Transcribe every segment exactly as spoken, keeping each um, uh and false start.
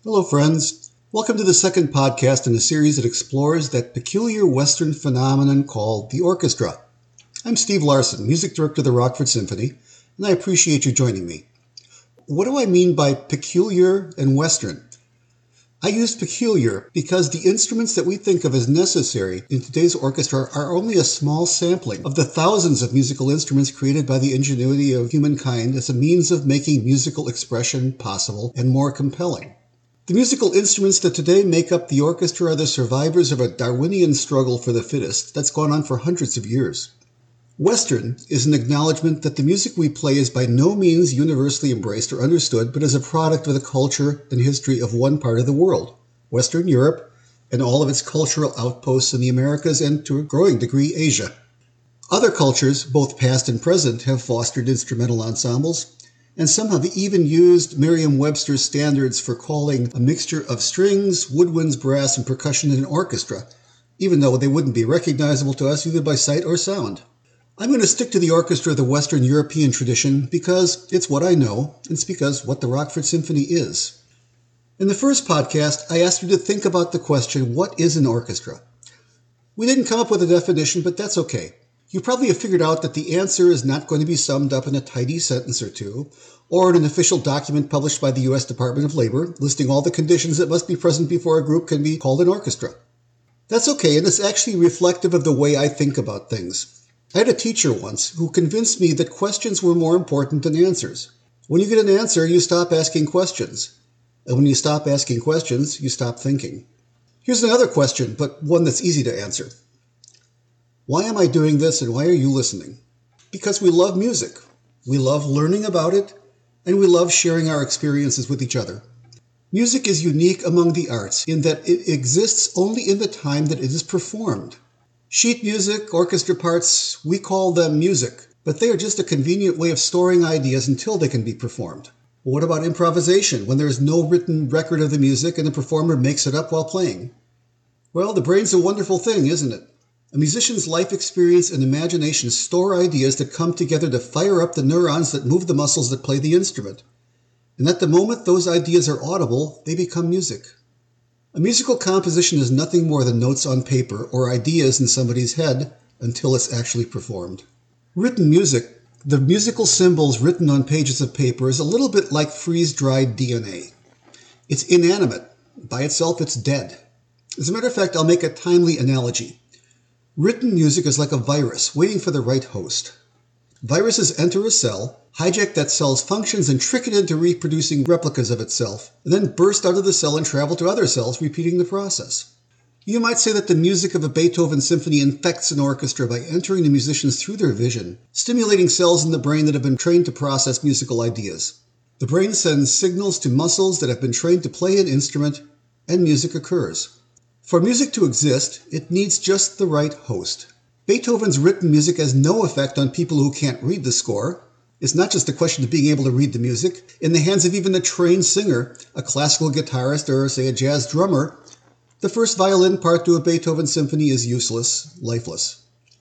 Hello, friends. Welcome to the second podcast in a series that explores that peculiar Western phenomenon called the orchestra. I'm Steve Larson, music director of the Rockford Symphony, and I appreciate you joining me. What do I mean by peculiar and Western? I use peculiar because the instruments that we think of as necessary in today's orchestra are only a small sampling of the thousands of musical instruments created by the ingenuity of humankind as a means of making musical expression possible and more compelling. The musical instruments that today make up the orchestra are the survivors of a Darwinian struggle for the fittest that's gone on for hundreds of years. Western is an acknowledgement that the music we play is by no means universally embraced or understood, but is a product of the culture and history of one part of the world, Western Europe, and all of its cultural outposts in the Americas and, to a growing degree, Asia. Other cultures, both past and present, have fostered instrumental ensembles, and some have even used Merriam-Webster's standards for calling a mixture of strings, woodwinds, brass, and percussion in an orchestra, even though they wouldn't be recognizable to us either by sight or sound. I'm going to stick to the orchestra of the Western European tradition because it's what I know, and it's because what the Rockford Symphony is. In the first podcast, I asked you to think about the question, what is an orchestra? We didn't come up with a definition, but that's okay. You probably have figured out that the answer is not going to be summed up in a tidy sentence or two, or in an official document published by the U S Department of Labor, listing all the conditions that must be present before a group can be called an orchestra. That's okay, and it's actually reflective of the way I think about things. I had a teacher once who convinced me that questions were more important than answers. When you get an answer, you stop asking questions. And when you stop asking questions, you stop thinking. Here's another question, but one that's easy to answer. Why am I doing this and why are you listening? Because we love music. We love learning about it, and we love sharing our experiences with each other. Music is unique among the arts in that it exists only in the time that it is performed. Sheet music, orchestra parts, we call them music, but they are just a convenient way of storing ideas until they can be performed. What about improvisation, when there is no written record of the music and the performer makes it up while playing? Well, the brain's a wonderful thing, isn't it? A musician's life experience and imagination store ideas that come together to fire up the neurons that move the muscles that play the instrument. And at the moment those ideas are audible, they become music. A musical composition is nothing more than notes on paper or ideas in somebody's head until it's actually performed. Written music, the musical symbols written on pages of paper, is a little bit like freeze-dried D N A. It's inanimate. By itself, it's dead. As a matter of fact, I'll make a timely analogy. Written music is like a virus waiting for the right host. Viruses enter a cell, hijack that cell's functions and trick it into reproducing replicas of itself, and then burst out of the cell and travel to other cells, repeating the process. You might say that the music of a Beethoven symphony infects an orchestra by entering the musicians through their vision, stimulating cells in the brain that have been trained to process musical ideas. The brain sends signals to muscles that have been trained to play an instrument, and music occurs. For music to exist, it needs just the right host. Beethoven's written music has no effect on people who can't read the score. It's not just a question of being able to read the music. In the hands of even a trained singer, a classical guitarist, or say a jazz drummer, the first violin part to a Beethoven symphony is useless, lifeless.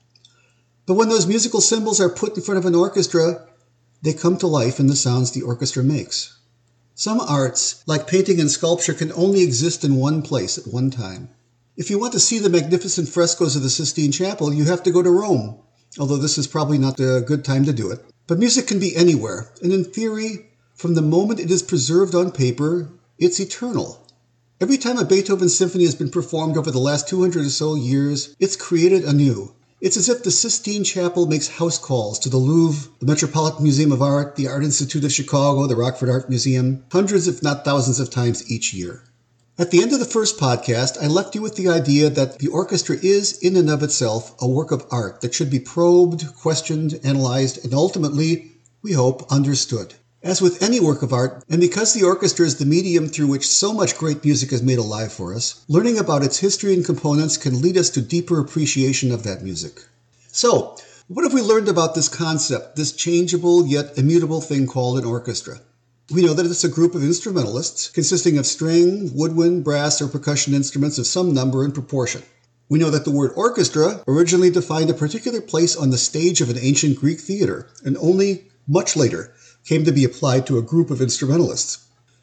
But when those musical symbols are put in front of an orchestra, they come to life in the sounds the orchestra makes. Some arts, like painting and sculpture, can only exist in one place at one time. If you want to see the magnificent frescoes of the Sistine Chapel, you have to go to Rome, although this is probably not a good time to do it. But music can be anywhere, and in theory, from the moment it is preserved on paper, it's eternal. Every time a Beethoven symphony has been performed over the last two hundred or so years, it's created anew. It's as if the Sistine Chapel makes house calls to the Louvre, the Metropolitan Museum of Art, the Art Institute of Chicago, the Rockford Art Museum, hundreds if not thousands of times each year. At the end of the first podcast, I left you with the idea that the orchestra is, in and of itself, a work of art that should be probed, questioned, analyzed, and ultimately, we hope, understood. As with any work of art, and because the orchestra is the medium through which so much great music is made alive for us, learning about its history and components can lead us to deeper appreciation of that music. So, what have we learned about this concept, this changeable yet immutable thing called an orchestra? We know that it's a group of instrumentalists consisting of string, woodwind, brass, or percussion instruments of some number and proportion. We know that the word orchestra originally defined a particular place on the stage of an ancient Greek theater, and only much later came to be applied to a group of instrumentalists.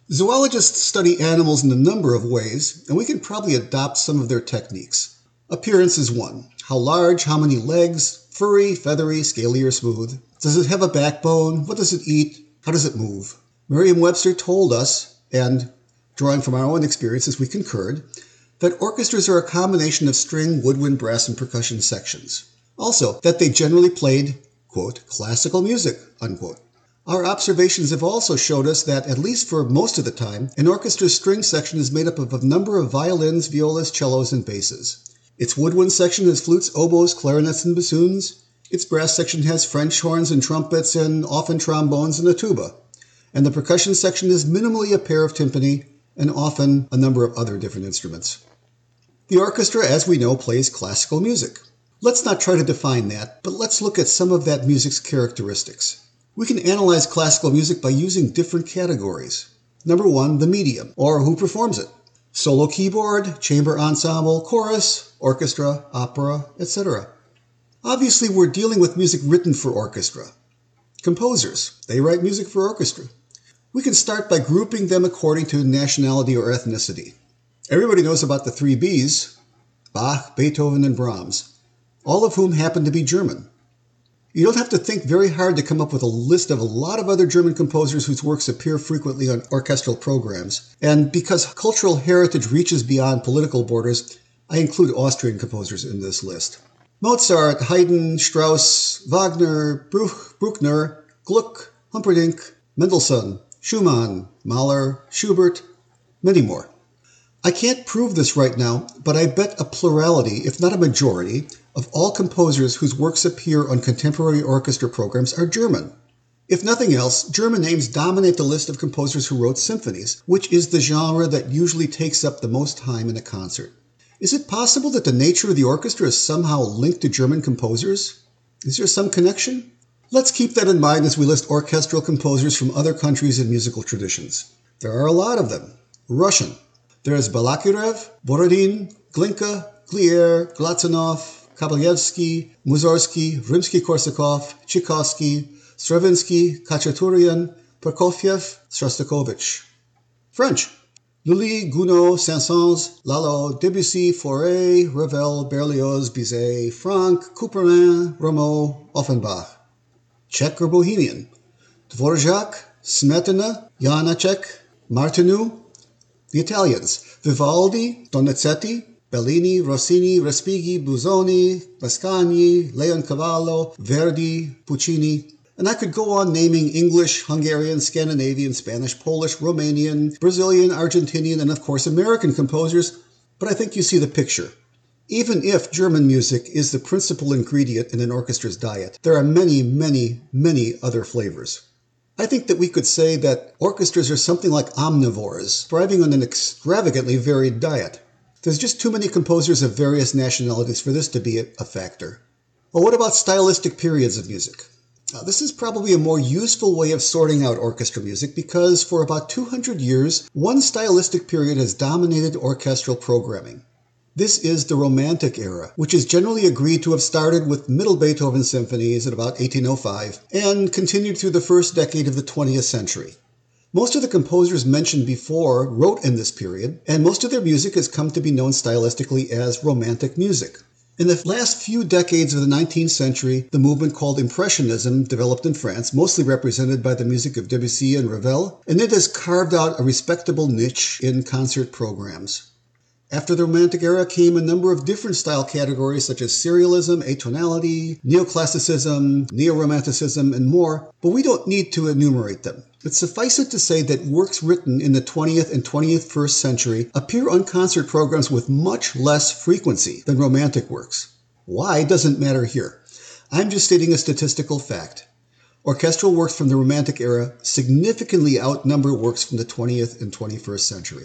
Zoologists study animals in a number of ways, and we can probably adopt some of their techniques. Appearance is one. How large, how many legs, furry, feathery, scaly, or smooth? Does it have a backbone? What does it eat? How does it move? Merriam-Webster told us, and drawing from our own experiences, we concurred, that orchestras are a combination of string, woodwind, brass, and percussion sections. Also, that they generally played, quote, classical music, unquote. Our observations have also showed us that, at least for most of the time, an orchestra's string section is made up of a number of violins, violas, cellos, and basses. Its woodwind section has flutes, oboes, clarinets, and bassoons. Its brass section has French horns and trumpets and often trombones and a tuba. And the percussion section is minimally a pair of timpani and often a number of other different instruments. The orchestra, as we know, plays classical music. Let's not try to define that, but let's look at some of that music's characteristics. We can analyze classical music by using different categories. Number one, the medium, or who performs it. Solo keyboard, chamber ensemble, chorus, orchestra, opera, et cetera. Obviously, we're dealing with music written for orchestra. Composers, they write music for orchestra. We can start by grouping them according to nationality or ethnicity. Everybody knows about the three Bs, Bach, Beethoven, and Brahms, all of whom happen to be German. You don't have to think very hard to come up with a list of a lot of other German composers whose works appear frequently on orchestral programs. And because cultural heritage reaches beyond political borders, I include Austrian composers in this list. Mozart, Haydn, Strauss, Wagner, Bruch, Bruckner, Gluck, Humperdinck, Mendelssohn, Schumann, Mahler, Schubert, many more. I can't prove this right now, but I bet a plurality, if not a majority, of all composers whose works appear on contemporary orchestra programs are German. If nothing else, German names dominate the list of composers who wrote symphonies, which is the genre that usually takes up the most time in a concert. Is it possible that the nature of the orchestra is somehow linked to German composers? Is there some connection? Let's keep that in mind as we list orchestral composers from other countries and musical traditions. There are a lot of them. Russian. There is Balakirev, Borodin, Glinka, Glier, Glazunov, Kabalevsky, Mussorgsky, Rimsky-Korsakov, Tchaikovsky, Stravinsky, Khachaturian, Prokofiev, Shostakovich. French. Lully, Gounod, Saint-Saëns, Lalo, Debussy, Fauré, Ravel, Berlioz, Bizet, Franck, Couperin, Rameau, Offenbach. Czech or Bohemian. Dvorak, Smetana, Janacek, Martinu. The Italians. Vivaldi, Donizetti, Bellini, Rossini, Respighi, Busoni, Mascagni, Leoncavallo, Verdi, Puccini. And I could go on naming English, Hungarian, Scandinavian, Spanish, Polish, Romanian, Brazilian, Argentinian, and of course American composers, but I think you see the picture. Even if German music is the principal ingredient in an orchestra's diet, there are many, many, many other flavors. I think that we could say that orchestras are something like omnivores, thriving on an extravagantly varied diet. There's just too many composers of various nationalities for this to be a factor. Well, what about stylistic periods of music? Now, this is probably a more useful way of sorting out orchestra music because for about two hundred years, one stylistic period has dominated orchestral programming. This is the Romantic era, which is generally agreed to have started with Middle Beethoven symphonies at about eighteen oh five and continued through the first decade of the twentieth century. Most of the composers mentioned before wrote in this period, and most of their music has come to be known stylistically as Romantic music. In the last few decades of the nineteenth century, the movement called Impressionism developed in France, mostly represented by the music of Debussy and Ravel, and it has carved out a respectable niche in concert programs. After the Romantic era came a number of different style categories such as serialism, atonality, neoclassicism, neo-romanticism, and more, but we don't need to enumerate them. But suffice it to say that works written in the twentieth and twenty-first century appear on concert programs with much less frequency than Romantic works. Why doesn't matter here. I'm just stating a statistical fact. Orchestral works from the Romantic era significantly outnumber works from the twentieth and twenty-first century.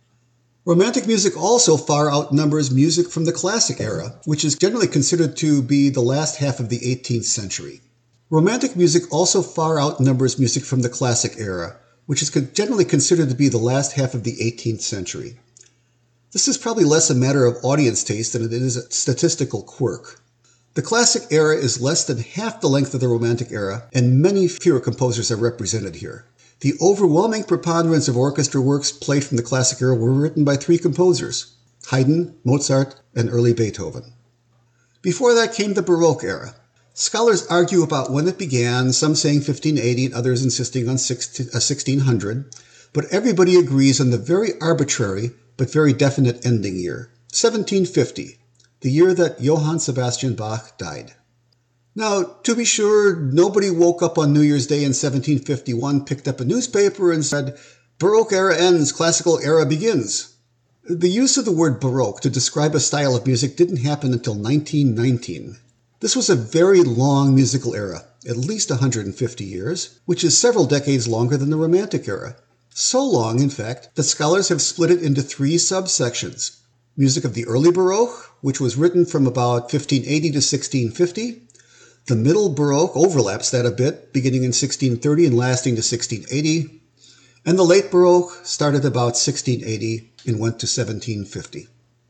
Romantic music also far outnumbers music from the Classic era, which is generally considered to be the last half of the eighteenth century. Romantic music also far outnumbers music from the Classic era, which is generally considered to be the last half of the eighteenth century. This is probably less a matter of audience taste than it is a statistical quirk. The Classic era is less than half the length of the Romantic era, and many fewer composers are represented here. The overwhelming preponderance of orchestra works played from the classic era were written by three composers: Haydn, Mozart, and early Beethoven. Before that came the Baroque era. Scholars argue about when it began, some saying fifteen eighty and others insisting on sixteen hundred, but everybody agrees on the very arbitrary but very definite ending year, seventeen fifty, the year that Johann Sebastian Bach died. Now, to be sure, nobody woke up on New Year's Day in seventeen fifty-one, picked up a newspaper and said, "Baroque era ends, classical era begins." The use of the word Baroque to describe a style of music didn't happen until nineteen nineteen. This was a very long musical era, at least one hundred fifty years, which is several decades longer than the Romantic era. So long, in fact, that scholars have split it into three subsections: music of the early Baroque, which was written from about fifteen eighty to sixteen fifty. The middle Baroque overlaps that a bit, beginning in sixteen thirty and lasting to sixteen eighty. And the late Baroque started about sixteen eighty and went to seventeen fifty.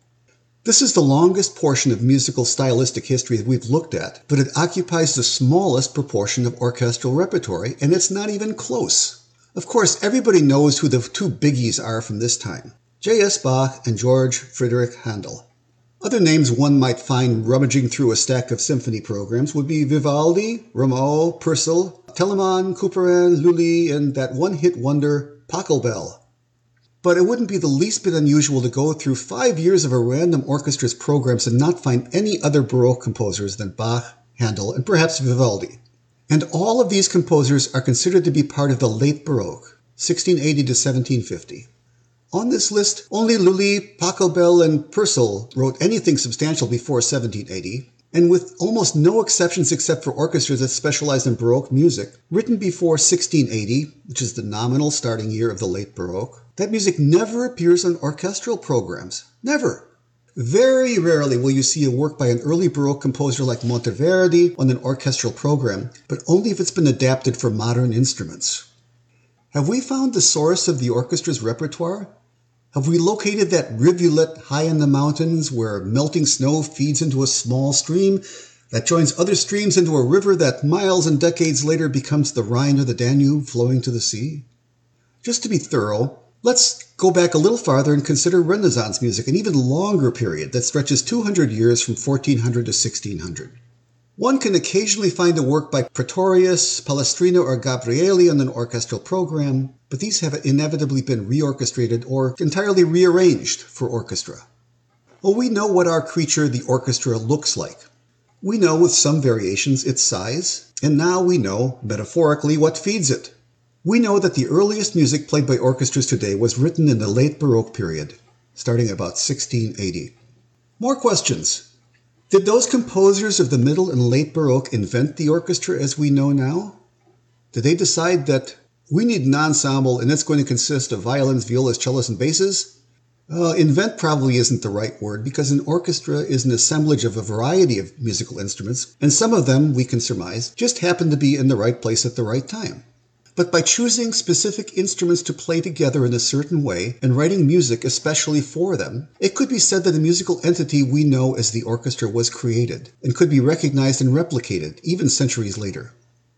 This is the longest portion of musical stylistic history that we've looked at, but it occupies the smallest proportion of orchestral repertory, and it's not even close. Of course, everybody knows who the two biggies are from this time: J S Bach and George Friedrich Handel. Other names one might find rummaging through a stack of symphony programs would be Vivaldi, Rameau, Purcell, Telemann, Couperin, Lully, and that one-hit wonder, Pachelbel. But it wouldn't be the least bit unusual to go through five years of a random orchestra's programs and not find any other Baroque composers than Bach, Handel, and perhaps Vivaldi. And all of these composers are considered to be part of the late Baroque, sixteen eighty to seventeen fifty. On this list, only Lully, Pachelbel, and Purcell wrote anything substantial before seventeen eighty, and with almost no exceptions except for orchestras that specialized in Baroque music, written before sixteen eighty, which is the nominal starting year of the late Baroque, that music never appears on orchestral programs. Never. Very rarely will you see a work by an early Baroque composer like Monteverdi on an orchestral program, but only if it's been adapted for modern instruments. Have we found the source of the orchestra's repertoire? Have we located that rivulet high in the mountains where melting snow feeds into a small stream that joins other streams into a river that miles and decades later becomes the Rhine or the Danube flowing to the sea? Just to be thorough, let's go back a little farther and consider Renaissance music, an even longer period that stretches two hundred years from fourteen hundred to sixteen hundred. One can occasionally find a work by Pretorius, Palestrina, or Gabrieli on an orchestral program, but these have inevitably been reorchestrated or entirely rearranged for orchestra. Well, we know what our creature, the orchestra, looks like. We know, with some variations, its size, and now we know, metaphorically, what feeds it. We know that the earliest music played by orchestras today was written in the late Baroque period, starting about sixteen eighty. More questions. Did those composers of the middle and late Baroque invent the orchestra as we know now? Did they decide that we need an ensemble and it's going to consist of violins, violas, cellos, and basses? Uh, invent probably isn't the right word, because an orchestra is an assemblage of a variety of musical instruments, and some of them, we can surmise, just happen to be in the right place at the right time. But by choosing specific instruments to play together in a certain way and writing music especially for them, it could be said that the musical entity we know as the orchestra was created and could be recognized and replicated even centuries later.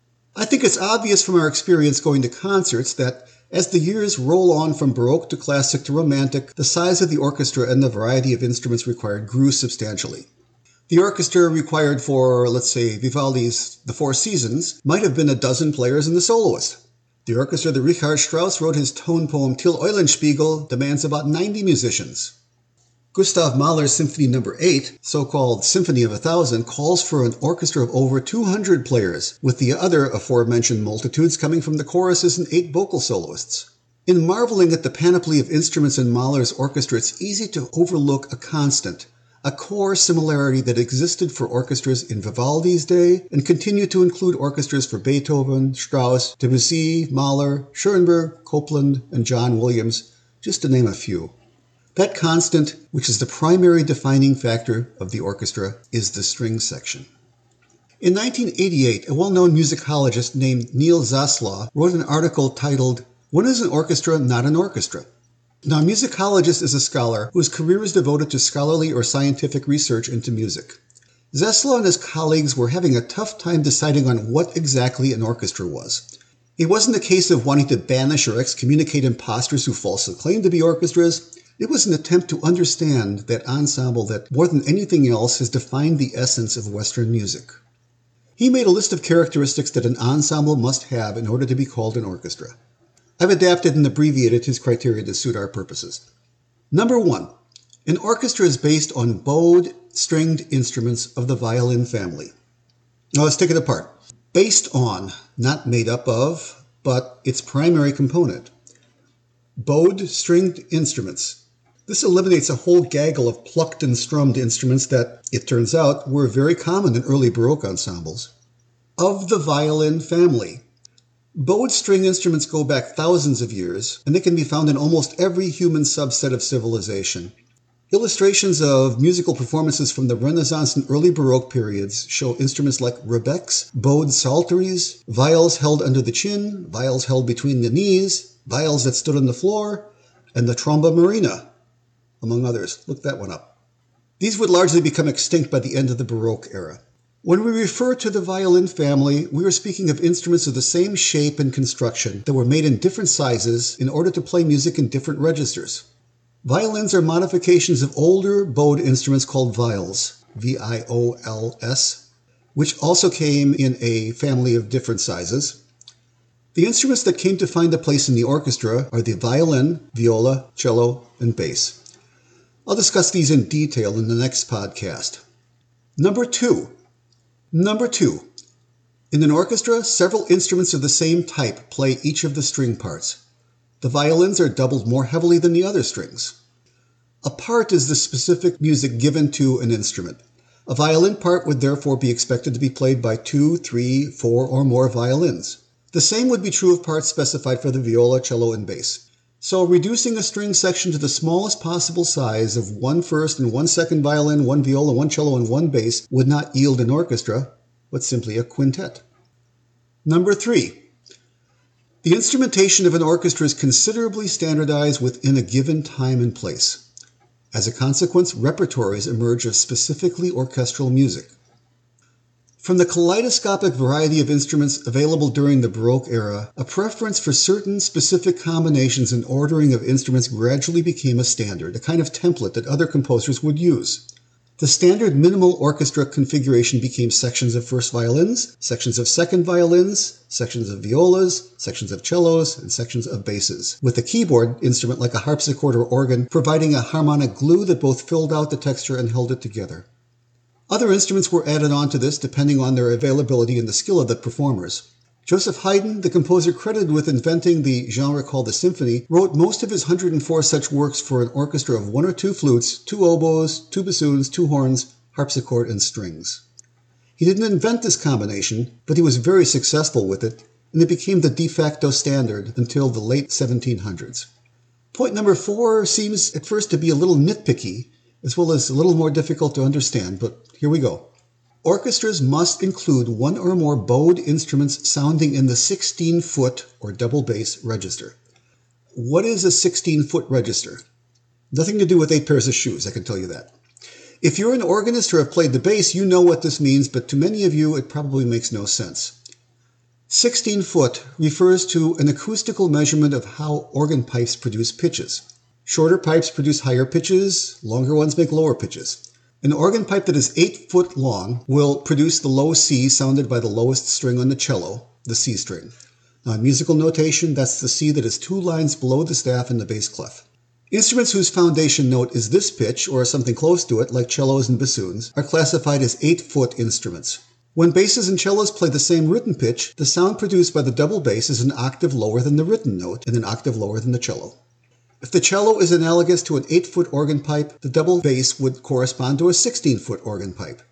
I think it's obvious from our experience going to concerts that as the years roll on from Baroque to Classic to Romantic, the size of the orchestra and the variety of instruments required grew substantially. The orchestra required for, let's say, Vivaldi's The Four Seasons might have been a dozen players and the soloist. The orchestra that Richard Strauss wrote his tone poem Till Eulenspiegel demands about ninety musicians. Gustav Mahler's Symphony Number eight, so-called Symphony of a Thousand, calls for an orchestra of over two hundred players, with the other aforementioned multitudes coming from the choruses and eight vocal soloists. In marveling at the panoply of instruments in Mahler's orchestra, it's easy to overlook a constant, a core similarity that existed for orchestras in Vivaldi's day and continued to include orchestras for Beethoven, Strauss, Debussy, Mahler, Schoenberg, Copland, and John Williams, just to name a few. That constant, which is the primary defining factor of the orchestra, is the string section. In nineteen eighty-eight, a well-known musicologist named Neil Zaslaw wrote an article titled, "When is an Orchestra Not an Orchestra?" Now, a musicologist is a scholar whose career is devoted to scholarly or scientific research into music. Zaslaw and his colleagues were having a tough time deciding on what exactly an orchestra was. It wasn't a case of wanting to banish or excommunicate imposters who falsely claimed to be orchestras. It was an attempt to understand that ensemble that, more than anything else, has defined the essence of Western music. He made a list of characteristics that an ensemble must have in order to be called an orchestra. I've adapted and abbreviated his criteria to suit our purposes. Number one, an orchestra is based on bowed stringed instruments of the violin family. Now let's take it apart. Based on, not made up of, but its primary component. Bowed stringed instruments. This eliminates a whole gaggle of plucked and strummed instruments that, it turns out, were very common in early Baroque ensembles. Of the violin family. Bowed string instruments go back thousands of years, and they can be found in almost every human subset of civilization. Illustrations of musical performances from the Renaissance and early Baroque periods show instruments like rebecks, bowed psalteries, viols held under the chin, viols held between the knees, viols that stood on the floor, and the tromba marina, among others. Look that one up. These would largely become extinct by the end of the Baroque era. When we refer to the violin family, we are speaking of instruments of the same shape and construction that were made in different sizes in order to play music in different registers. Violins are modifications of older bowed instruments called viols, V I O L S, which also came in a family of different sizes. The instruments that came to find a place in the orchestra are the violin, viola, cello, and bass. I'll discuss these in detail in the next podcast. Number two. Number two. In an orchestra, several instruments of the same type play each of the string parts. The violins are doubled more heavily than the other strings. A part is the specific music given to an instrument. A violin part would therefore be expected to be played by two, three, four, or more violins. The same would be true of parts specified for the viola, cello, and bass. So reducing a string section to the smallest possible size of one first and one second violin, one viola, one cello, and one bass would not yield an orchestra, but simply a quintet. Number three. The instrumentation of an orchestra is considerably standardized within a given time and place. As a consequence, repertories emerge of specifically orchestral music. From the kaleidoscopic variety of instruments available during the Baroque era, a preference for certain specific combinations and ordering of instruments gradually became a standard, a kind of template that other composers would use. The standard minimal orchestra configuration became sections of first violins, sections of second violins, sections of violas, sections of cellos, and sections of basses, with a keyboard instrument like a harpsichord or organ providing a harmonic glue that both filled out the texture and held it together. Other instruments were added on to this depending on their availability and the skill of the performers. Joseph Haydn, the composer credited with inventing the genre called the symphony, wrote most of his one hundred four such works for an orchestra of one or two flutes, two oboes, two bassoons, two horns, harpsichord, and strings. He didn't invent this combination, but he was very successful with it, and it became the de facto standard until the late seventeen hundreds. Point number four seems at first to be a little nitpicky, as well as a little more difficult to understand, but here we go. Orchestras must include one or more bowed instruments sounding in the sixteen-foot or double bass register. What is a sixteen-foot register? Nothing to do with eight pairs of shoes, I can tell you that. If you're an organist or have played the bass, you know what this means, but to many of you, it probably makes no sense. sixteen-foot refers to an acoustical measurement of how organ pipes produce pitches. Shorter pipes produce higher pitches, longer ones make lower pitches. An organ pipe that is eight foot long will produce the low C sounded by the lowest string on the cello, the C string. Now, in musical notation, that's the C that is two lines below the staff in the bass clef. Instruments whose foundation note is this pitch, or something close to it, like cellos and bassoons, are classified as eight-foot instruments. When basses and cellos play the same written pitch, the sound produced by the double bass is an octave lower than the written note and an octave lower than the cello. If the cello is analogous to an eight-foot organ pipe, the double bass would correspond to a sixteen-foot organ pipe.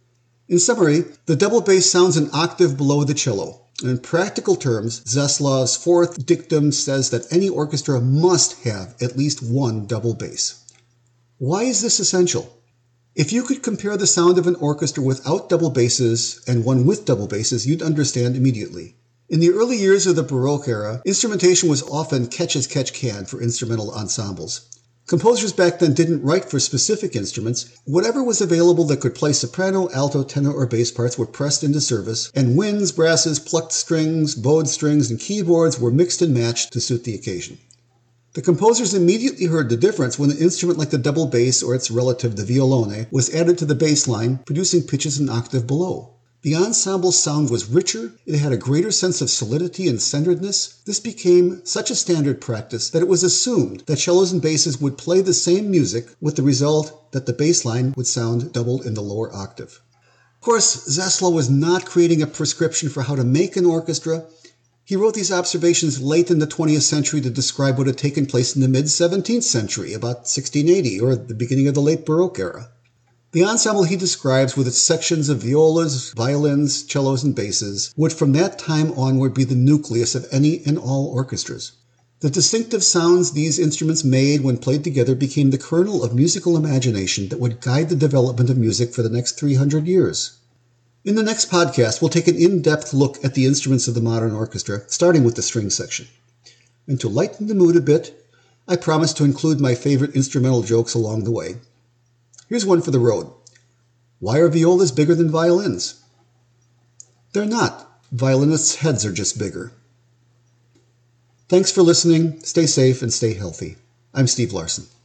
In summary, the double bass sounds an octave below the cello. And in practical terms, Zaslav's fourth dictum says that any orchestra must have at least one double bass. Why is this essential? If you could compare the sound of an orchestra without double basses and one with double basses, you'd understand immediately. In the early years of the Baroque era, instrumentation was often catch-as-catch-can for instrumental ensembles. Composers back then didn't write for specific instruments. Whatever was available that could play soprano, alto, tenor, or bass parts were pressed into service, and winds, brasses, plucked strings, bowed strings, and keyboards were mixed and matched to suit the occasion. The composers immediately heard the difference when an instrument like the double bass or its relative, the violone, was added to the bass line, producing pitches an octave below. The ensemble's sound was richer, it had a greater sense of solidity and centeredness. This became such a standard practice that it was assumed that cellos and basses would play the same music, with the result that the bass line would sound doubled in the lower octave. Of course, Zaslow was not creating a prescription for how to make an orchestra. He wrote these observations late in the twentieth century to describe what had taken place in the mid-seventeenth century, about sixteen eighty, or the beginning of the late Baroque era. The ensemble he describes, with its sections of violas, violins, cellos, and basses, would from that time onward be the nucleus of any and all orchestras. The distinctive sounds these instruments made when played together became the kernel of musical imagination that would guide the development of music for the next three hundred years. In the next podcast, we'll take an in-depth look at the instruments of the modern orchestra, starting with the string section. And to lighten the mood a bit, I promise to include my favorite instrumental jokes along the way. Here's one for the road. Why are violas bigger than violins? They're not. Violinists' heads are just bigger. Thanks for listening. Stay safe and stay healthy. I'm Steve Larson.